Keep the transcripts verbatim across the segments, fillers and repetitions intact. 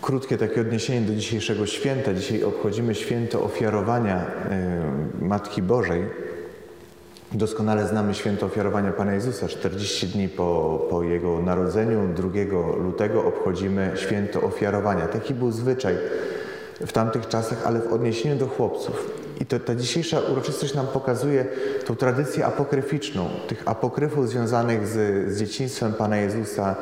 krótkie takie odniesienie do dzisiejszego święta. Dzisiaj obchodzimy święto ofiarowania Matki Bożej. Doskonale znamy święto ofiarowania Pana Jezusa. czterdzieści dni po, po Jego narodzeniu, drugiego lutego, obchodzimy święto ofiarowania. Taki był zwyczaj w tamtych czasach, ale w odniesieniu do chłopców. I to, ta dzisiejsza uroczystość nam pokazuje tą tradycję apokryficzną, tych apokryfów związanych z, z dzieciństwem Pana Jezusa,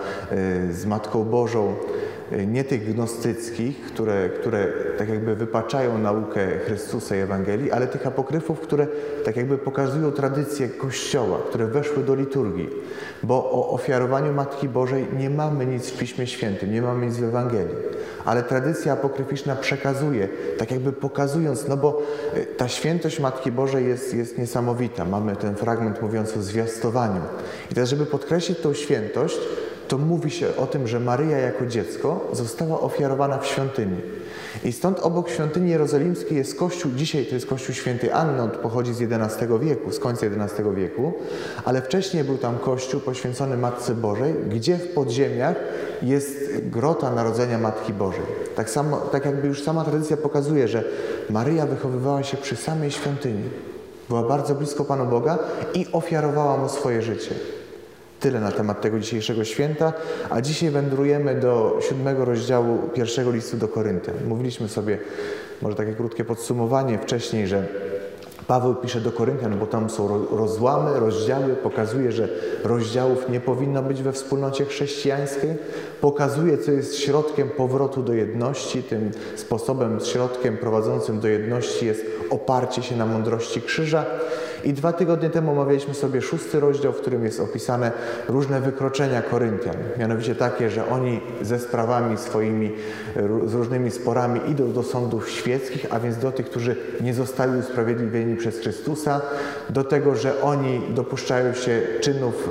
z Matką Bożą, nie tych gnostyckich, które, które tak jakby wypaczają naukę Chrystusa i Ewangelii, ale tych apokryfów, które tak jakby pokazują tradycję Kościoła, które weszły do liturgii. Bo o ofiarowaniu Matki Bożej nie mamy nic w Piśmie Świętym, nie mamy nic w Ewangelii. Ale tradycja apokryficzna przekazuje, tak jakby pokazując, no bo ta świętość Matki Bożej jest, jest niesamowita. Mamy ten fragment mówiący o zwiastowaniu. I teraz, żeby podkreślić tą świętość, to mówi się o tym, że Maryja jako dziecko została ofiarowana w świątyni. I stąd obok świątyni jerozolimskiej jest kościół, dzisiaj to jest kościół świętej Anny, on pochodzi z jedenastego wieku, z końca jedenastego wieku, ale wcześniej był tam kościół poświęcony Matce Bożej, gdzie w podziemiach jest grota Narodzenia Matki Bożej. Tak samo, tak jakby już sama tradycja pokazuje, że Maryja wychowywała się przy samej świątyni. Była bardzo blisko Panu Boga i ofiarowała Mu swoje życie. Tyle na temat tego dzisiejszego święta, a dzisiaj wędrujemy do siódmego rozdziału pierwszego listu do Koryntian. Mówiliśmy sobie, może takie krótkie podsumowanie wcześniej, że Paweł pisze do Koryntian, bo tam są rozłamy, rozdziały, pokazuje, że rozdziałów nie powinno być we wspólnocie chrześcijańskiej, pokazuje, co jest środkiem powrotu do jedności, tym sposobem, środkiem prowadzącym do jedności jest oparcie się na mądrości krzyża. I dwa tygodnie temu omawialiśmy sobie szósty rozdział, w którym jest opisane różne wykroczenia Koryntian. Mianowicie takie, że oni ze sprawami swoimi, z różnymi sporami idą do sądów świeckich, a więc do tych, którzy nie zostali usprawiedliwieni przez Chrystusa, do tego, że oni dopuszczają się czynów,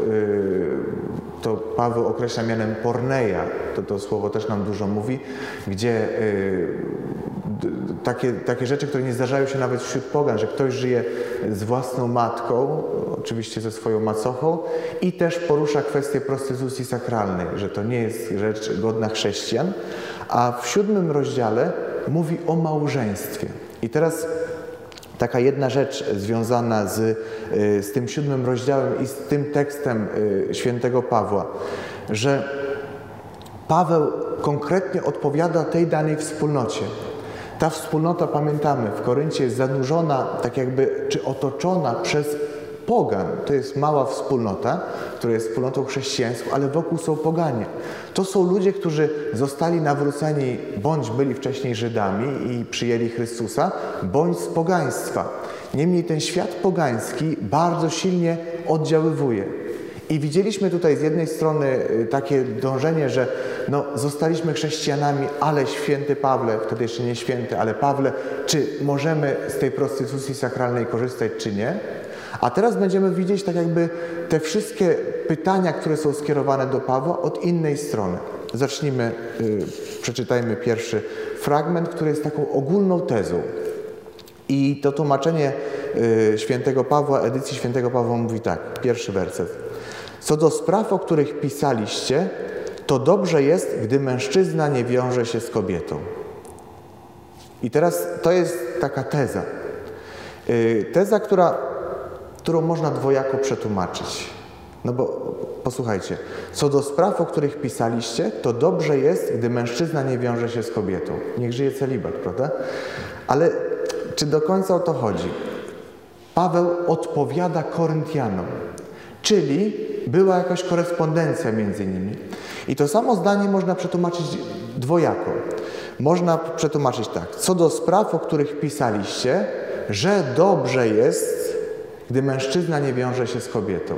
to Paweł określa mianem porneia, to, to słowo też nam dużo mówi, gdzie takie, takie rzeczy, które nie zdarzają się nawet wśród pogan, że ktoś żyje z własną matką, oczywiście ze swoją macochą, i też porusza kwestię prostytucji sakralnej, że to nie jest rzecz godna chrześcijan, a w siódmym rozdziale mówi o małżeństwie. I teraz taka jedna rzecz związana z, z tym siódmym rozdziałem i z tym tekstem świętego Pawła, że Paweł konkretnie odpowiada tej danej wspólnocie. Ta wspólnota, pamiętamy, w Koryncie jest zanurzona, tak jakby, czy otoczona przez pogan. To jest mała wspólnota, która jest wspólnotą chrześcijańską, ale wokół są poganie. To są ludzie, którzy zostali nawróceni, bądź byli wcześniej Żydami i przyjęli Chrystusa, bądź z pogaństwa. Niemniej ten świat pogański bardzo silnie oddziaływuje. I widzieliśmy tutaj z jednej strony takie dążenie, że no, zostaliśmy chrześcijanami, ale święty Pawle, wtedy jeszcze nie święty, ale Pawle, czy możemy z tej prostytucji sakralnej korzystać, czy nie? A teraz będziemy widzieć tak jakby te wszystkie pytania, które są skierowane do Pawła od innej strony. Zacznijmy, yy, przeczytajmy pierwszy fragment, który jest taką ogólną tezą. I to tłumaczenie yy, świętego Pawła, edycji świętego Pawła mówi tak, pierwszy werset. Co do spraw, o których pisaliście, to dobrze jest, gdy mężczyzna nie wiąże się z kobietą. I teraz to jest taka teza. Yy, teza, która, którą można dwojako przetłumaczyć. No bo posłuchajcie, co do spraw, o których pisaliście, to dobrze jest, gdy mężczyzna nie wiąże się z kobietą. Niech żyje celibat, prawda? Ale czy do końca o to chodzi? Paweł odpowiada Koryntianom, czyli była jakaś korespondencja między nimi. I to samo zdanie można przetłumaczyć dwojako. Można przetłumaczyć tak. Co do spraw, o których pisaliście, że dobrze jest, gdy mężczyzna nie wiąże się z kobietą.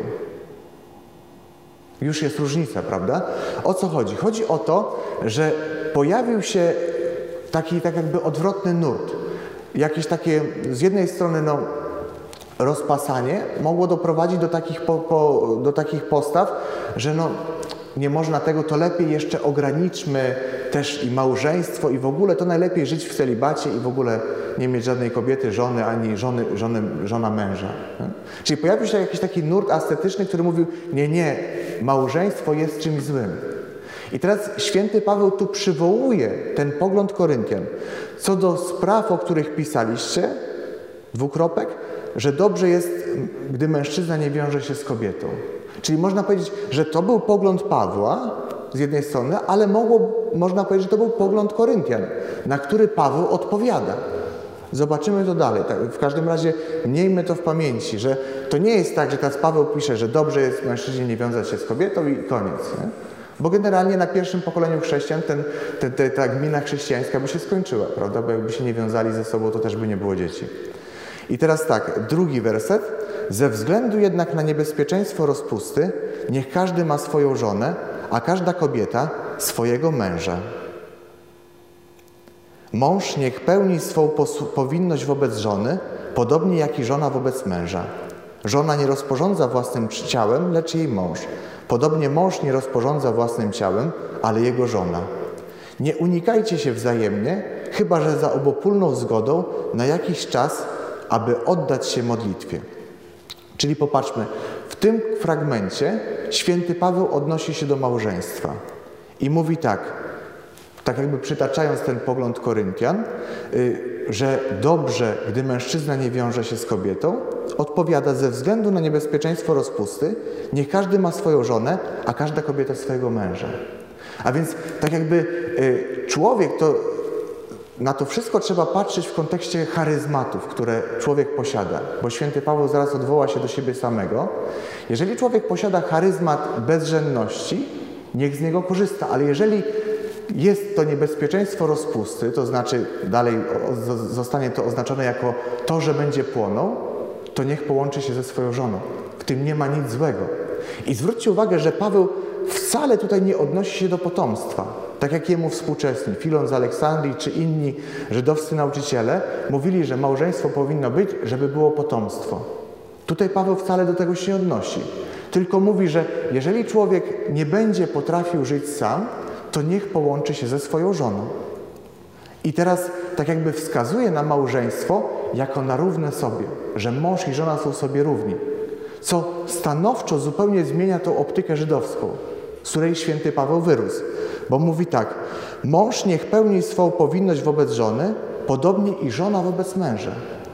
Już jest różnica, prawda? O co chodzi? Chodzi o to, że pojawił się taki tak jakby odwrotny nurt. Jakieś takie z jednej strony no, rozpasanie mogło doprowadzić do takich, po, po, do takich postaw, że no, nie można tego, to lepiej jeszcze ograniczmy też i małżeństwo i w ogóle to najlepiej żyć w celibacie i w ogóle nie mieć żadnej kobiety, żony, ani żony, żony, żona męża. Czyli pojawił się jakiś taki nurt ascetyczny, który mówił, nie, nie, małżeństwo jest czymś złym. I teraz święty Paweł tu przywołuje ten pogląd Koryntian. Co do spraw, o których pisaliście, dwukropek, że dobrze jest, gdy mężczyzna nie wiąże się z kobietą. Czyli można powiedzieć, że to był pogląd Pawła z jednej strony, ale mogło, można powiedzieć, że to był pogląd Koryntian, na który Paweł odpowiada. Zobaczymy to dalej. W każdym razie miejmy to w pamięci, że to nie jest tak, że teraz Paweł pisze, że dobrze jest mężczyźnie nie wiązać się z kobietą i koniec. Nie? Bo generalnie na pierwszym pokoleniu chrześcijan ten, ten, ten, ta gmina chrześcijańska by się skończyła, prawda? Bo jakby się nie wiązali ze sobą, to też by nie było dzieci. I teraz tak, drugi werset. Ze względu jednak na niebezpieczeństwo rozpusty, niech każdy ma swoją żonę, a każda kobieta swojego męża. Mąż niech pełni swą powinność wobec żony, podobnie jak i żona wobec męża. Żona nie rozporządza własnym ciałem, lecz jej mąż. Podobnie mąż nie rozporządza własnym ciałem, ale jego żona. Nie unikajcie się wzajemnie, chyba że za obopólną zgodą na jakiś czas, aby oddać się modlitwie. Czyli popatrzmy, w tym fragmencie święty Paweł odnosi się do małżeństwa i mówi tak, tak jakby przytaczając ten pogląd Koryntian, że dobrze, gdy mężczyzna nie wiąże się z kobietą, odpowiada ze względu na niebezpieczeństwo rozpusty, niech każdy ma swoją żonę, a każda kobieta swojego męża. A więc tak jakby człowiek to, na to wszystko trzeba patrzeć w kontekście charyzmatów, które człowiek posiada, bo święty Paweł zaraz odwoła się do siebie samego. Jeżeli człowiek posiada charyzmat bezżenności, niech z niego korzysta, ale jeżeli jest to niebezpieczeństwo rozpusty, to znaczy dalej zostanie to oznaczone jako to, że będzie płonął, to niech połączy się ze swoją żoną. W tym nie ma nic złego. I zwróćcie uwagę, że Paweł wcale tutaj nie odnosi się do potomstwa. Tak jak jemu współczesni, Filon z Aleksandrii czy inni żydowscy nauczyciele mówili, że małżeństwo powinno być, żeby było potomstwo. Tutaj Paweł wcale do tego się nie odnosi. Tylko mówi, że jeżeli człowiek nie będzie potrafił żyć sam, to niech połączy się ze swoją żoną. I teraz tak jakby wskazuje na małżeństwo jako na równe sobie, że mąż i żona są sobie równi, co stanowczo zupełnie zmienia tą optykę żydowską, z której święty Paweł wyrósł. Bo mówi tak, mąż niech pełni swą powinność wobec żony, podobnie i żona wobec męża.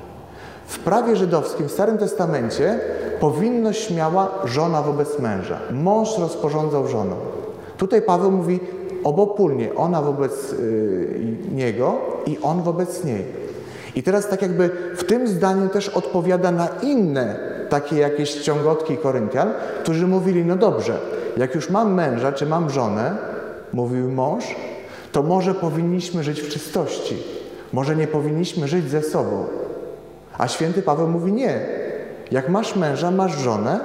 W prawie żydowskim, w Starym Testamencie, powinność miała żona wobec męża. Mąż rozporządzał żoną. Tutaj Paweł mówi obopólnie, ona wobec y, niego i on wobec niej. I teraz tak jakby w tym zdaniu też odpowiada na inne takie jakieś ciągotki Koryntian, którzy mówili, no dobrze, jak już mam męża, czy mam żonę, mówił mąż, to może powinniśmy żyć w czystości. Może nie powinniśmy żyć ze sobą. A święty Paweł mówi nie. Jak masz męża, masz żonę,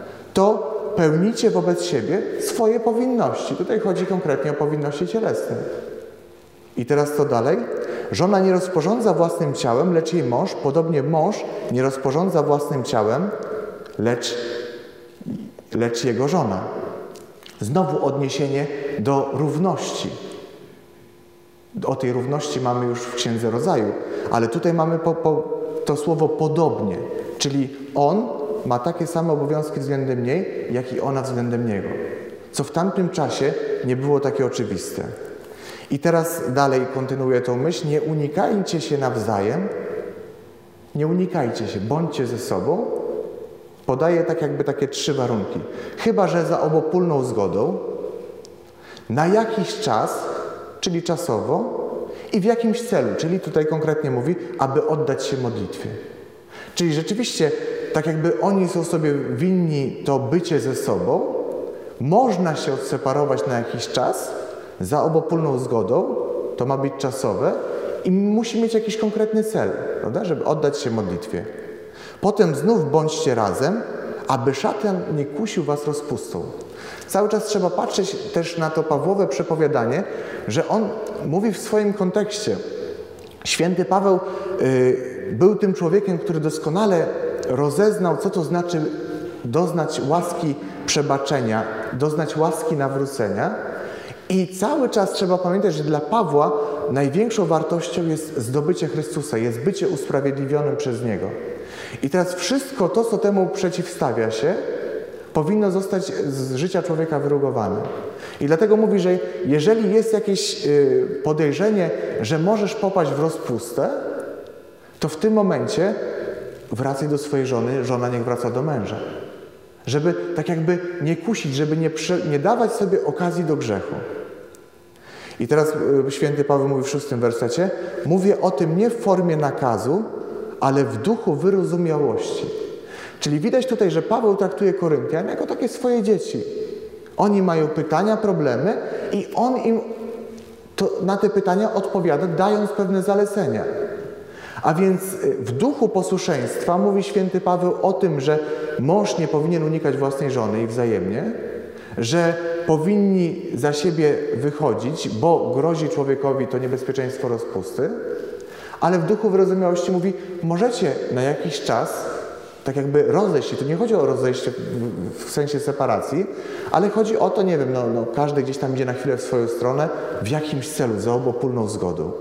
to pełnicie wobec siebie swoje powinności. Tutaj chodzi konkretnie o powinności cielesne. I teraz co dalej? Żona nie rozporządza własnym ciałem, lecz jej mąż. Podobnie mąż nie rozporządza własnym ciałem, lecz, lecz jego żona. Znowu odniesienie do równości. O tej równości mamy już w Księdze Rodzaju, ale tutaj mamy po, po, to słowo podobnie, czyli on ma takie same obowiązki względem niej, jak i ona względem niego. Co w tamtym czasie nie było takie oczywiste. I teraz dalej kontynuuję tą myśl. Nie unikajcie się nawzajem. Nie unikajcie się, bądźcie ze sobą. Podaję tak jakby takie trzy warunki. Chyba że za obopólną zgodą, na jakiś czas, czyli czasowo, i w jakimś celu, czyli tutaj konkretnie mówi, aby oddać się modlitwie. Czyli rzeczywiście, tak jakby oni są sobie winni to bycie ze sobą, można się odseparować na jakiś czas, za obopólną zgodą, to ma być czasowe i musi mieć jakiś konkretny cel, prawda? Żeby oddać się modlitwie. Potem znów bądźcie razem, aby szatan nie kusił was rozpustą. Cały czas trzeba patrzeć też na to Pawłowe przepowiadanie, że on mówi w swoim kontekście. Święty Paweł y, był tym człowiekiem, który doskonale rozeznał, co to znaczy doznać łaski przebaczenia, doznać łaski nawrócenia. I cały czas trzeba pamiętać, że dla Pawła największą wartością jest zdobycie Chrystusa, jest bycie usprawiedliwionym przez Niego. I teraz wszystko to, co temu przeciwstawia się, powinno zostać z życia człowieka wyrugowane. I dlatego mówi, że jeżeli jest jakieś podejrzenie, że możesz popaść w rozpustę, to w tym momencie wracaj do swojej żony, żona niech wraca do męża. Żeby tak jakby nie kusić, żeby nie, przy, nie dawać sobie okazji do grzechu. I teraz święty Paweł mówi w szóstym wersecie, mówię o tym nie w formie nakazu, ale w duchu wyrozumiałości. Czyli widać tutaj, że Paweł traktuje Koryntian jako takie swoje dzieci. Oni mają pytania, problemy i on im to, na te pytania odpowiada, dając pewne zalecenia. A więc w duchu posłuszeństwa mówi święty Paweł o tym, że mąż nie powinien unikać własnej żony i wzajemnie, że powinni za siebie wychodzić, bo grozi człowiekowi to niebezpieczeństwo rozpusty, ale w duchu wyrozumiałości mówi, możecie na jakiś czas tak jakby rozejść się. Tu nie chodzi o rozejście w, w sensie separacji, ale chodzi o to, nie wiem, no, no, każdy gdzieś tam idzie na chwilę w swoją stronę w jakimś celu, za obopólną zgodą.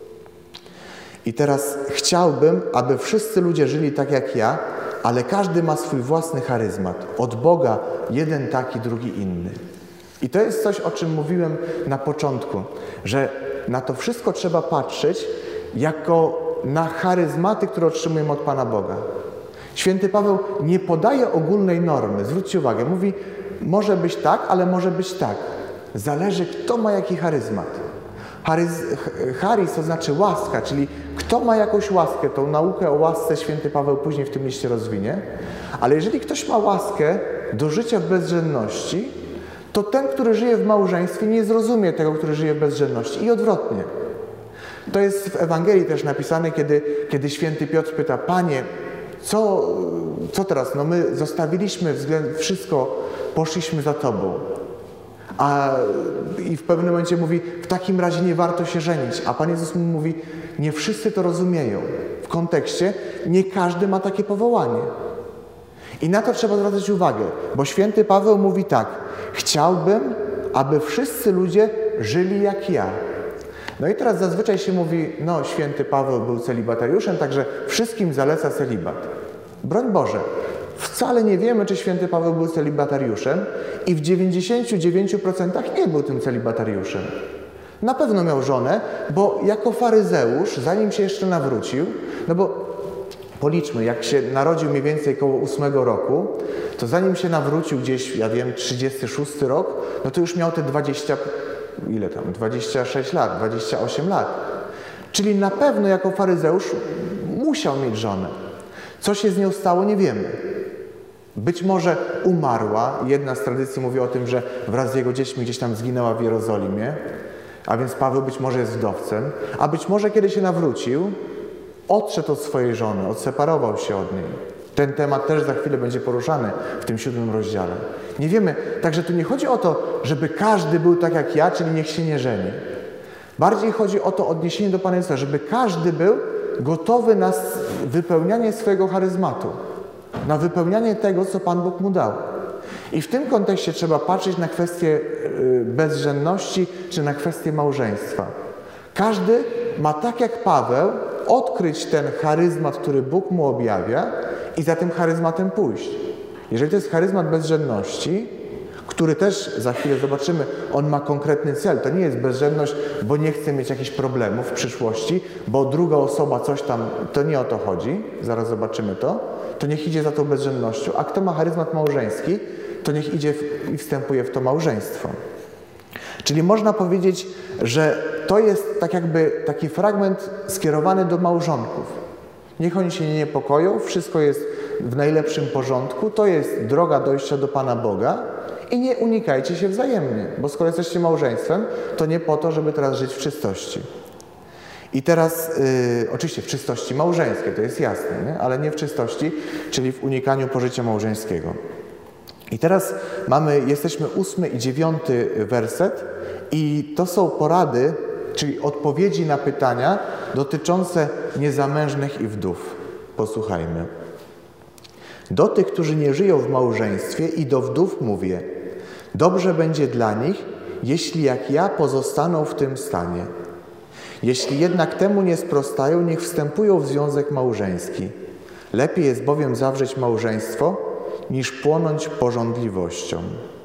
I teraz chciałbym, aby wszyscy ludzie żyli tak jak ja, ale każdy ma swój własny charyzmat. Od Boga jeden taki, drugi inny. I to jest coś, o czym mówiłem na początku, że na to wszystko trzeba patrzeć jako na charyzmaty, które otrzymujemy od Pana Boga. Święty Paweł nie podaje ogólnej normy. Zwróćcie uwagę, mówi, może być tak, ale może być tak. Zależy, kto ma jaki charyzmat. Charyz, charyz to znaczy łaska, czyli kto ma jakąś łaskę, tą naukę o łasce święty Paweł później w tym liście rozwinie, ale jeżeli ktoś ma łaskę do życia w bezwzględności, to ten, który żyje w małżeństwie, nie zrozumie tego, który żyje w bezwzględności i odwrotnie. To jest w Ewangelii też napisane, kiedy, kiedy święty Piotr pyta, Panie, co, co teraz? No my zostawiliśmy względ, wszystko, poszliśmy za Tobą. A, I w pewnym momencie mówi, w takim razie nie warto się żenić. A Pan Jezus mu mówi, nie wszyscy to rozumieją. W kontekście, nie każdy ma takie powołanie. I na to trzeba zwracać uwagę, bo święty Paweł mówi tak, chciałbym, aby wszyscy ludzie żyli jak ja. No i teraz zazwyczaj się mówi, no święty Paweł był celibatariuszem, także wszystkim zaleca celibat. Broń Boże, wcale nie wiemy, czy święty Paweł był celibatariuszem i w dziewięćdziesięciu dziewięciu procentach nie był tym celibatariuszem. Na pewno miał żonę, bo jako faryzeusz, zanim się jeszcze nawrócił, no bo policzmy, jak się narodził mniej więcej koło ósmego roku, to zanim się nawrócił gdzieś, ja wiem, trzydziesty szósty rok, no to już miał te dwadzieścia, ile tam, dwadzieścia sześć lat, dwadzieścia osiem lat. Czyli na pewno jako faryzeusz musiał mieć żonę. Co się z nią stało, nie wiemy. Być może umarła. Jedna z tradycji mówi o tym, że wraz z jego dziećmi gdzieś tam zginęła w Jerozolimie, a więc Paweł być może jest wdowcem, a być może kiedy się nawrócił, odszedł od swojej żony, odseparował się od niej. Ten temat też za chwilę będzie poruszany w tym siódmym rozdziale. Nie wiemy, także tu nie chodzi o to, żeby każdy był tak jak ja, czyli niech się nie żeni. Bardziej chodzi o to odniesienie do Pana Jezusa, żeby każdy był gotowy na wypełnianie swojego charyzmatu, na wypełnianie tego, co Pan Bóg mu dał. I w tym kontekście trzeba patrzeć na kwestię bezżenności, czy na kwestię małżeństwa. Każdy ma tak jak Paweł odkryć ten charyzmat, który Bóg mu objawia i za tym charyzmatem pójść. Jeżeli to jest charyzmat bezżenności, który też za chwilę zobaczymy, on ma konkretny cel. To nie jest bezżenność, bo nie chce mieć jakichś problemów w przyszłości, bo druga osoba coś tam, to nie o to chodzi, zaraz zobaczymy to, to niech idzie za tą bezżennością, a kto ma charyzmat małżeński, to niech idzie i wstępuje w to małżeństwo. Czyli można powiedzieć, że to jest tak jakby taki fragment skierowany do małżonków. Niech oni się nie niepokoją, wszystko jest w najlepszym porządku, to jest droga dojścia do Pana Boga i nie unikajcie się wzajemnie, bo skoro jesteście małżeństwem, to nie po to, żeby teraz żyć w czystości. I teraz, yy, oczywiście w czystości małżeńskiej, to jest jasne, nie? Ale nie w czystości, czyli w unikaniu pożycia małżeńskiego. I teraz mamy, jesteśmy ósmy i dziewiąty werset i to są porady, czyli odpowiedzi na pytania dotyczące niezamężnych i wdów. Posłuchajmy. Do tych, którzy nie żyją w małżeństwie i do wdów mówię, dobrze będzie dla nich, jeśli jak ja pozostaną w tym stanie. Jeśli jednak temu nie sprostają, niech wstępują w związek małżeński. Lepiej jest bowiem zawrzeć małżeństwo, niż płonąć pożądliwością.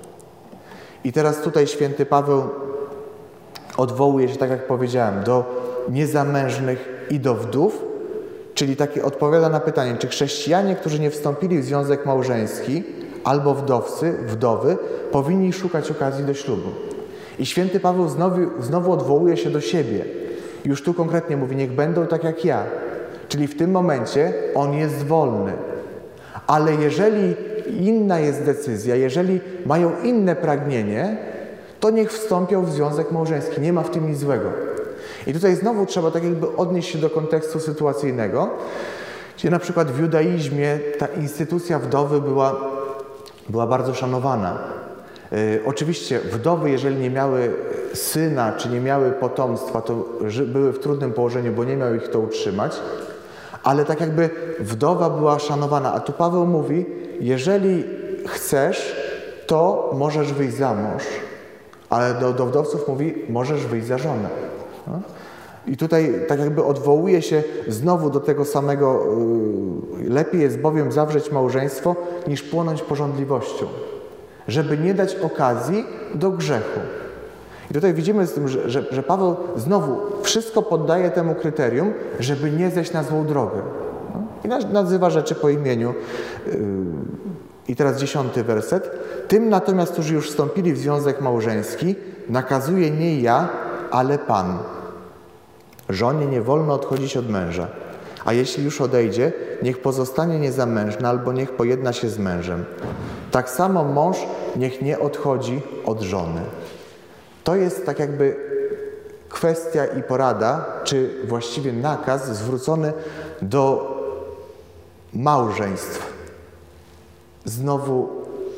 I teraz tutaj święty Paweł odwołuje się, tak jak powiedziałem, do niezamężnych i do wdów, czyli taki odpowiada na pytanie, czy chrześcijanie, którzy nie wstąpili w związek małżeński, albo wdowcy, wdowy, powinni szukać okazji do ślubu. I święty Paweł znowu, znowu odwołuje się do siebie. Już tu konkretnie mówi, niech będą tak jak ja. Czyli w tym momencie on jest wolny. Ale jeżeli inna jest decyzja, jeżeli mają inne pragnienie, to niech wstąpią w związek małżeński. Nie ma w tym nic złego. I tutaj znowu trzeba tak jakby odnieść się do kontekstu sytuacyjnego, gdzie na przykład w judaizmie ta instytucja wdowy była, była bardzo szanowana. Yy, oczywiście wdowy, jeżeli nie miały syna, czy nie miały potomstwa, to były w trudnym położeniu, bo nie miał ich kto utrzymać, ale tak jakby wdowa była szanowana. A tu Paweł mówi, jeżeli chcesz, to możesz wyjść za mąż, ale do, do wdowców mówi, możesz wyjść za żonę. No? I tutaj tak jakby odwołuje się znowu do tego samego, yy, lepiej jest bowiem zawrzeć małżeństwo, niż płonąć pożądliwością, żeby nie dać okazji do grzechu. I tutaj widzimy z tym, że, że, że Paweł znowu wszystko poddaje temu kryterium, żeby nie zejść na złą drogę. No? I nazywa rzeczy po imieniu. Yy, I teraz dziesiąty werset. Tym natomiast, którzy już wstąpili w związek małżeński, nakazuje nie ja, ale Pan. Żonie nie wolno odchodzić od męża, a jeśli już odejdzie, niech pozostanie niezamężna albo niech pojedna się z mężem. Tak samo mąż niech nie odchodzi od żony. To jest tak jakby kwestia i porada, czy właściwie nakaz zwrócony do małżeństw. Znowu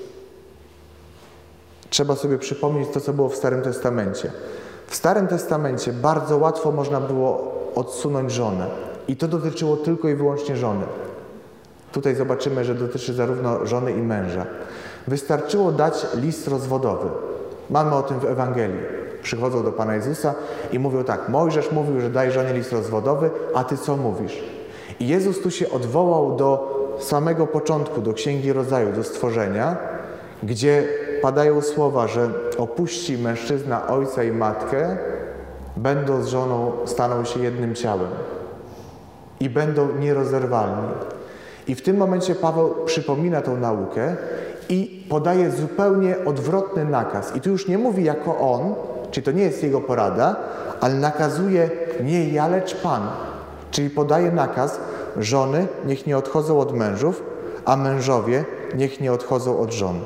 trzeba sobie przypomnieć to, co było w Starym Testamencie. W Starym Testamencie bardzo łatwo można było odsunąć żonę. I to dotyczyło tylko i wyłącznie żony. Tutaj zobaczymy, że dotyczy zarówno żony i męża. Wystarczyło dać list rozwodowy. Mamy o tym w Ewangelii. Przychodzą do Pana Jezusa i mówią tak, Mojżesz mówił, że daj żonie list rozwodowy, a Ty co mówisz? I Jezus tu się odwołał do samego początku, do Księgi Rodzaju, do stworzenia, gdzie padają słowa, że opuści mężczyzna ojca i matkę, będą z żoną, staną się jednym ciałem i będą nierozerwalni. I w tym momencie Paweł przypomina tą naukę i podaje zupełnie odwrotny nakaz. I tu już nie mówi jako on, czyli to nie jest jego porada, ale nakazuje nie ja, lecz Pan. Czyli podaje nakaz, żony niech nie odchodzą od mężów, a mężowie niech nie odchodzą od żon.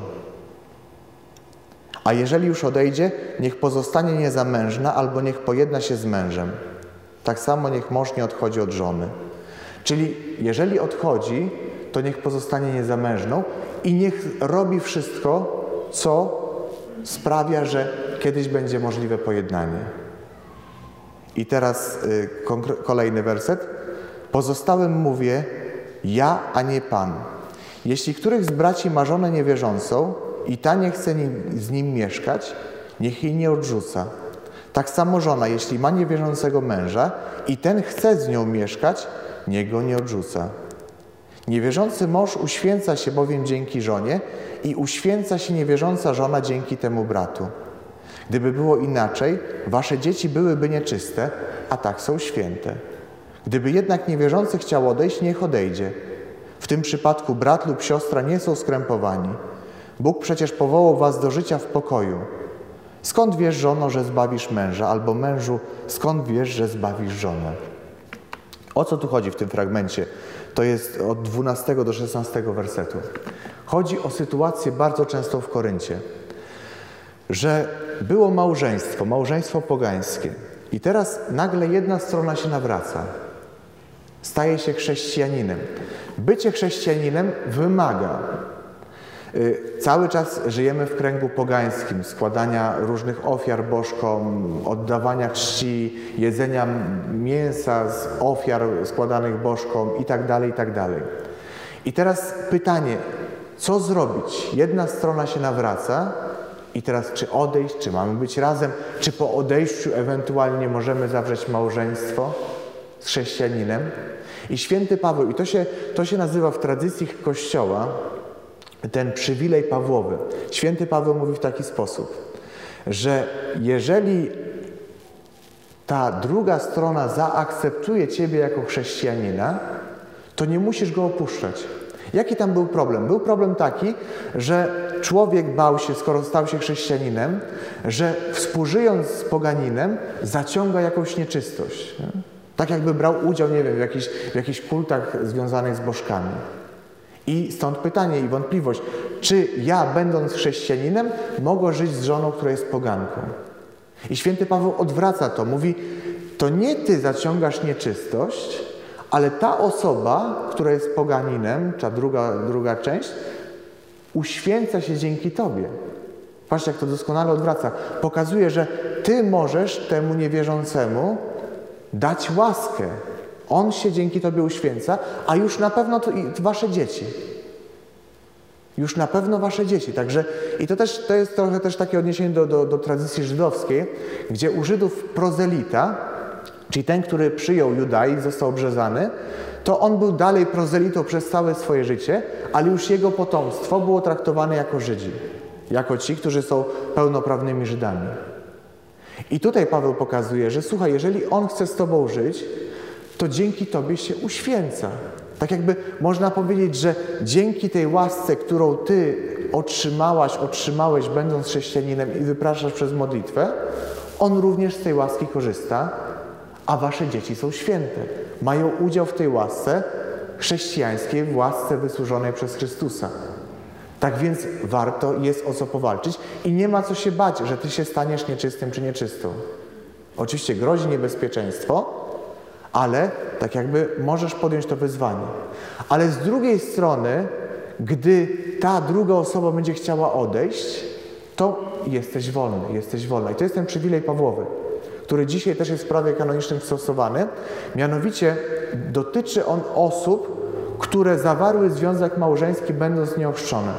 A jeżeli już odejdzie, niech pozostanie niezamężna albo niech pojedna się z mężem. Tak samo niech mąż nie odchodzi od żony. Czyli jeżeli odchodzi, to niech pozostanie niezamężną i niech robi wszystko, co sprawia, że kiedyś będzie możliwe pojednanie. I teraz y, kolejny werset. Pozostałym mówię, ja, a nie Pan. Jeśli których z braci ma żonę niewierzącą i ta nie chce nim, z nim mieszkać, niech jej nie odrzuca. Tak samo żona, jeśli ma niewierzącego męża i ten chce z nią mieszkać, niech go nie odrzuca. Niewierzący mąż uświęca się bowiem dzięki żonie i uświęca się niewierząca żona dzięki temu bratu. Gdyby było inaczej, wasze dzieci byłyby nieczyste, a tak są święte. Gdyby jednak niewierzący chciał odejść, niech odejdzie. W tym przypadku brat lub siostra nie są skrępowani. Bóg przecież powołał was do życia w pokoju. Skąd wiesz, żono, że zbawisz męża, albo mężu, skąd wiesz, że zbawisz żonę? O co tu chodzi w tym fragmencie? To jest od dwunastego do szesnastego wersetu. Chodzi o sytuację bardzo często w Koryncie, że było małżeństwo, małżeństwo pogańskie i teraz nagle jedna strona się nawraca. Staje się chrześcijaninem. Bycie chrześcijaninem wymaga. Cały czas żyjemy w kręgu pogańskim, składania różnych ofiar bożkom, oddawania czci, jedzenia mięsa z ofiar składanych bożkom itd., itd. I teraz pytanie, co zrobić? Jedna strona się nawraca i teraz czy odejść, czy mamy być razem, czy po odejściu ewentualnie możemy zawrzeć małżeństwo z chrześcijaninem? I święty Paweł, i to się, to się nazywa w tradycji Kościoła, ten przywilej Pawłowy. Święty Paweł mówi w taki sposób, że jeżeli ta druga strona zaakceptuje ciebie jako chrześcijanina, to nie musisz go opuszczać. Jaki tam był problem? Był problem taki, że człowiek bał się, skoro stał się chrześcijaninem, że współżyjąc z poganinem zaciąga jakąś nieczystość. Nie? Tak jakby brał udział, nie wiem, w jakichś, w jakichś kultach związanych z bożkami. I stąd pytanie i wątpliwość, czy ja, będąc chrześcijaninem, mogę żyć z żoną, która jest poganką? I święty Paweł odwraca to, mówi, to nie ty zaciągasz nieczystość, ale ta osoba, która jest poganinem, ta druga, druga część, uświęca się dzięki tobie. Patrzcie, jak to doskonale odwraca. Pokazuje, że ty możesz temu niewierzącemu dać łaskę. On się dzięki tobie uświęca, a już na pewno to i wasze dzieci. Już na pewno wasze dzieci. Także i to też to jest trochę też takie odniesienie do, do, do tradycji żydowskiej, gdzie u Żydów prozelita, czyli ten, który przyjął judaizm, został obrzezany, to on był dalej prozelitą przez całe swoje życie, ale już jego potomstwo było traktowane jako Żydzi. Jako ci, którzy są pełnoprawnymi Żydami. I tutaj Paweł pokazuje, że słuchaj, jeżeli on chce z tobą żyć, to dzięki tobie się uświęca. Tak jakby można powiedzieć, że dzięki tej łasce, którą ty otrzymałaś, otrzymałeś, będąc chrześcijaninem i wypraszasz przez modlitwę, on również z tej łaski korzysta, a wasze dzieci są święte. Mają udział w tej łasce chrześcijańskiej, w łasce wysłużonej przez Chrystusa. Tak więc warto jest o co powalczyć i nie ma co się bać, że ty się staniesz nieczystym czy nieczystą. Oczywiście grozi niebezpieczeństwo, ale tak jakby możesz podjąć to wyzwanie. Ale z drugiej strony, gdy ta druga osoba będzie chciała odejść, to jesteś wolny, jesteś wolna. I to jest ten przywilej Pawłowy, który dzisiaj też jest w prawie kanonicznym stosowany. Mianowicie dotyczy on osób, które zawarły związek małżeński, będąc nieochrzczone.